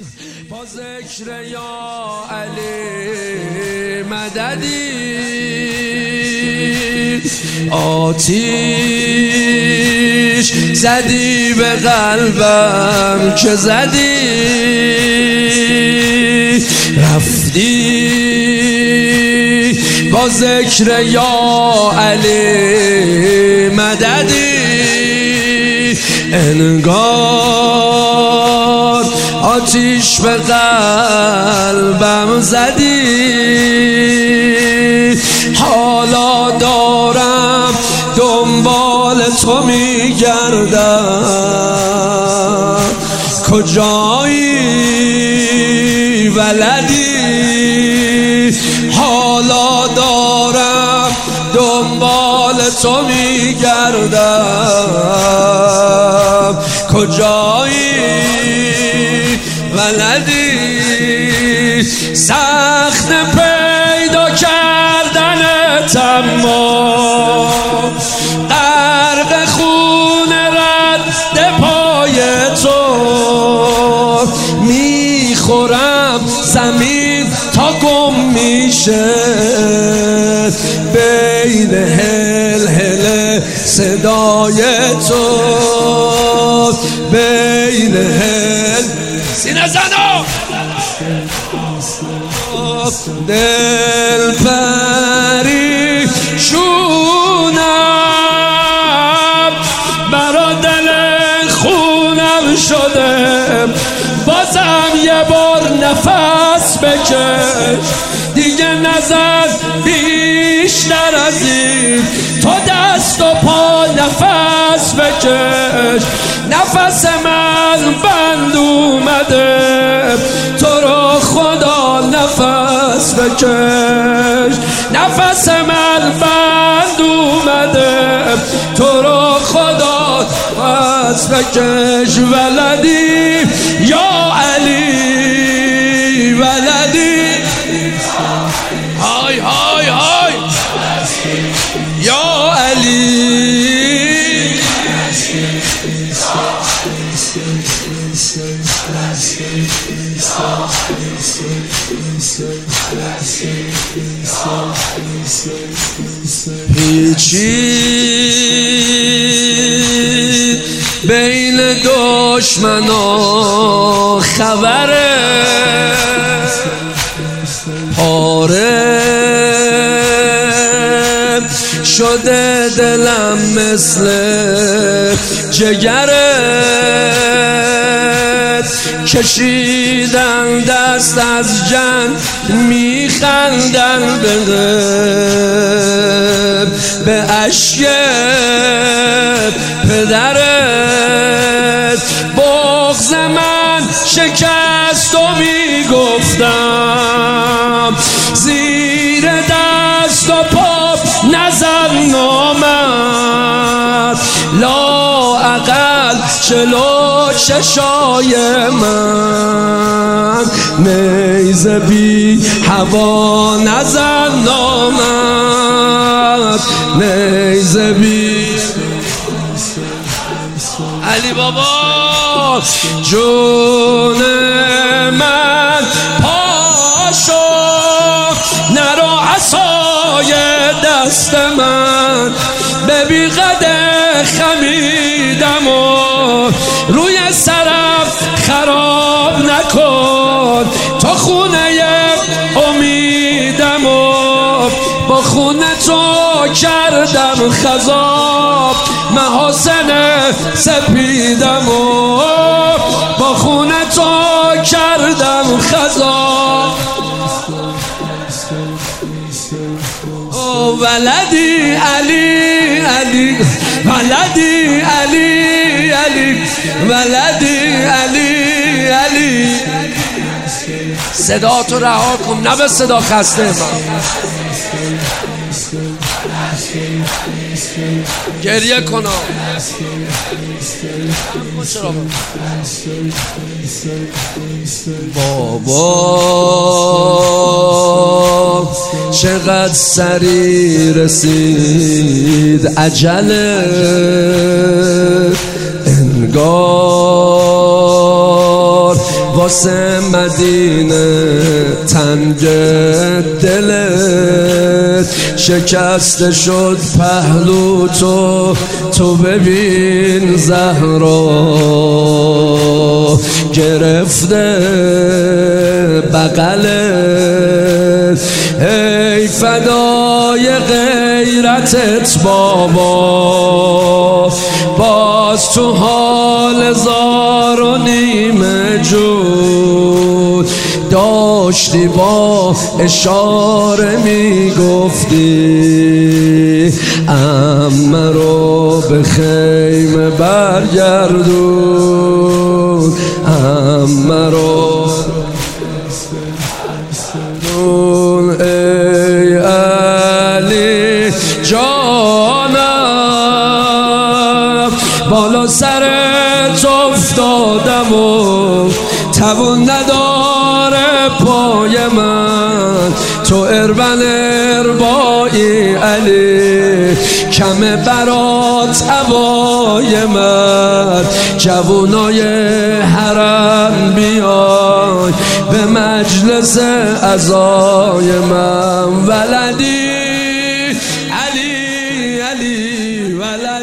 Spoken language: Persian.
با ذکر یا علی مددی آتیش زدی به قلبم که زدی رفتی با ذکر یا علی مددی انگار آتیش به قلبم زدی حالا دارم دنبال تو میگردم کجایی ولدی حالا دارم دنبال تو میگردم کجایی ولدی سخت پیدا کردنت اما غرق خون رد پای تو میخورم زمین تا گم میشه بین هل صدای تو بین هل سینه زنو دل پریشونم برا دل خونم شده بازم یه بار نفس بکش دیگه نزن بیشتر از این تو دست و پا نفس بکش نفس من بند اومده تو رو خدا نفس بکش نفس من بند اومده تو رو خدا نفس بکش ولدی یا علی ولدی های های های یا علی پیچید بین دشمنا خبره پاره شده دلم مثل جگرت کشیدن دست از جنگ میخندن به اشک پدرت بغض من شکست و میگفتم زیر دست و پا نزن نامد لااقل جلو چشای من نیزه بی هوا نزن نامد نیزه بی علی بابا جون من پاشو نرو عصای دست من به بیقد خمیدم و روی سرم خراب نکن تو خونه امیدم و با خونه تو کردم خضاب محاسن سپیدم و با خونه تو کردم خضاب ولدی علی علی ولدی علی علی ولدی علی علی صدا تو رها کن نه به صدا خسته من گریه کنم بابا چقدر سری رسید عجله انگار واسه مدینه تنگ دلت شکسته شد پهلو تو ببین زهرا گرفته بغلت ای فدای غیرتت بابا باز تو حال زار و نیمه جود داشتی با اشاره میگفتی عمه رو به خیمه برگردون عمه رو ای علی جانم بالا سرت افتادم و توان نداره پای من تو اربایی علی کمه برات هوای من جوانای حرم بیای به مجلس عزای من ولدی علی ولدی